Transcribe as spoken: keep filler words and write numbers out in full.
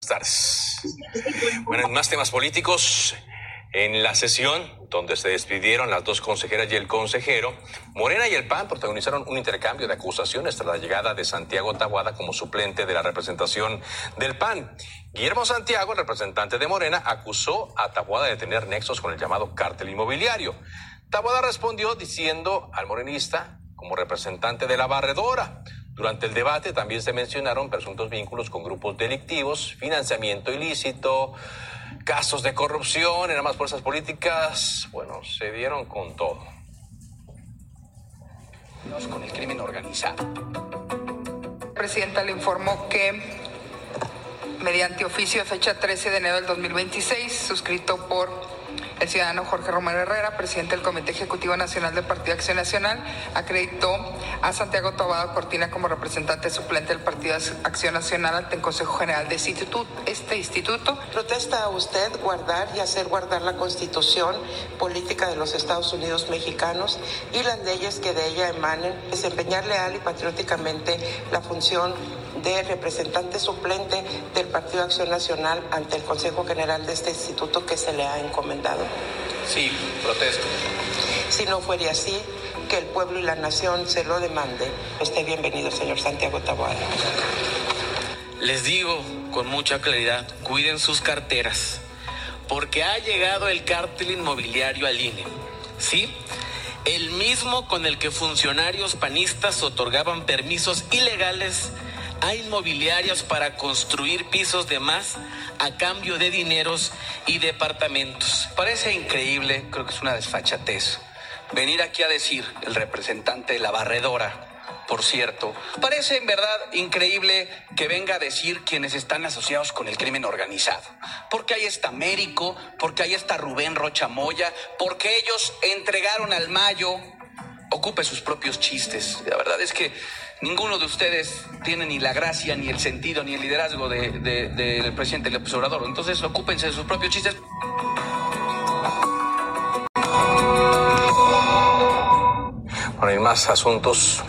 Buenas tardes. Bueno, en más temas políticos, en la sesión donde se despidieron las dos consejeras y el consejero, Morena y el P A N protagonizaron un intercambio de acusaciones tras la llegada de Santiago Taboada como suplente de la representación del P A N. Guillermo Santiago, el representante de Morena, acusó a Taboada de tener nexos con el llamado cártel inmobiliario. Taboada respondió diciendo al morenista como representante de la barredora. Durante el debate también se mencionaron presuntos vínculos con grupos delictivos, financiamiento ilícito, casos de corrupción en ambas fuerzas políticas. Bueno, se dieron con todo. Con el crimen organizado. La presidenta le informó que mediante oficio de fecha trece de enero del dos mil veintiséis, suscrito por el ciudadano Jorge Romero Herrera, presidente del Comité Ejecutivo Nacional del Partido Acción Nacional, acreditó a Santiago Taboada Cortina como representante suplente del Partido Acción Nacional ante el Consejo General de este instituto. Protesta a usted guardar y hacer guardar la Constitución política de los Estados Unidos mexicanos y las leyes que de ella emanen, desempeñar leal y patrióticamente la función de representante suplente del Partido Acción Nacional ante el Consejo General de este instituto que se le ha encomendado. Sí, protesto. Si no fuera así, que el pueblo y la nación se lo demande. Esté bienvenido, señor Santiago Taboada. Les digo con mucha claridad, cuiden sus carteras, porque ha llegado el cártel inmobiliario al I N E, ¿sí? El mismo con el que funcionarios panistas otorgaban permisos ilegales a inmobiliarias para construir pisos de más a cambio de dineros y departamentos. Parece increíble, creo que es una desfachatez, venir aquí a decir, el representante de la barredora, por cierto, parece en verdad increíble que venga a decir quienes están asociados con el crimen organizado. Porque ahí está Mérico, porque ahí está Rubén Rocha Moya, porque ellos entregaron al Mayo. Ocupe sus propios chistes. La verdad es que ninguno de ustedes tiene ni la gracia, ni el sentido, ni el liderazgo de, de, de, del presidente López Obrador. Entonces, ocúpense de sus propios chistes. Bueno, hay más asuntos